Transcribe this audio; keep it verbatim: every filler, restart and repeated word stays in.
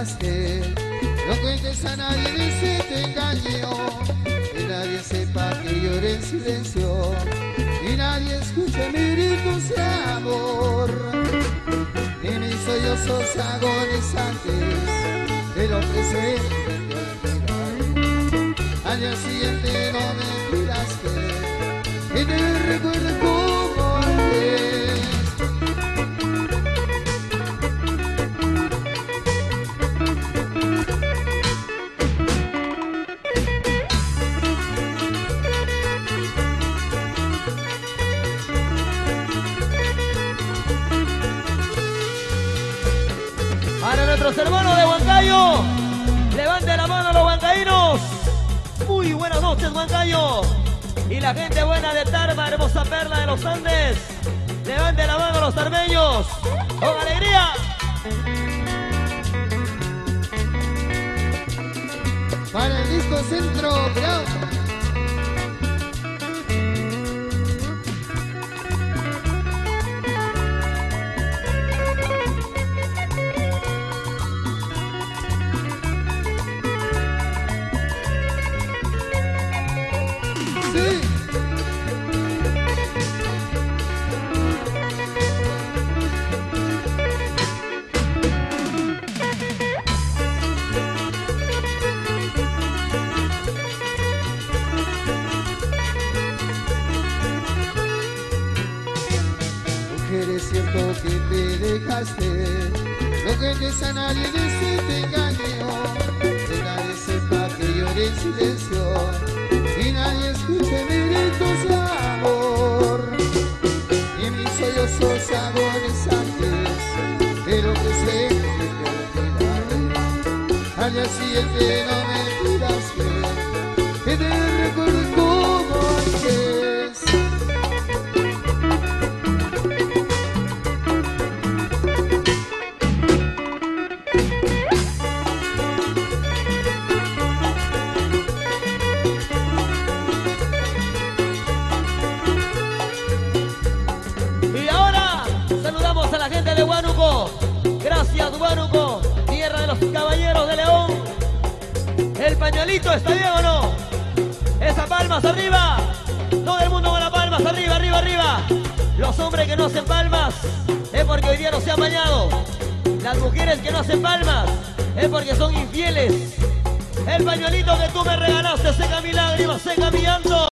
dejaste. No cuentes a nadie de si te engañó, que nadie sepa que lloré en silencio y nadie escuche mis gritos de amor. Ni mis sollozos agonizantes de lo que sé al día siguiente. No me pidas que, que te recuerde como antes. Para nuestros hermanos de Huancayo, levante la mano los huancaínos. Muy buenas noches, Huancayo. Y la gente buena de Tarma, hermosa perla de los Andes, levante la mano los tarmeños con alegría. Para el disco Centro Brown. Sí. Mujer, es cierto que te dejaste, no cuentes a nadie de si te engañó, que nadie sepa que lloré en silencio y nadie escuche mis gritos de amor. Y mis sollozos agonizantes, pero que sé que te olvidaré. Al día siguiente no me pidas que, que te recuerde como antes. A la gente de Huánuco, gracias Huánuco, tierra de los caballeros de León. El pañuelito, ¿está bien o no? Esas palmas arriba, todo el mundo con las palmas arriba, arriba, arriba. Los hombres que no hacen palmas es porque hoy día no se han bañado. Las mujeres que no hacen palmas es porque son infieles. El pañuelito que tú me regalaste seca mi lágrima, seca mi llanto.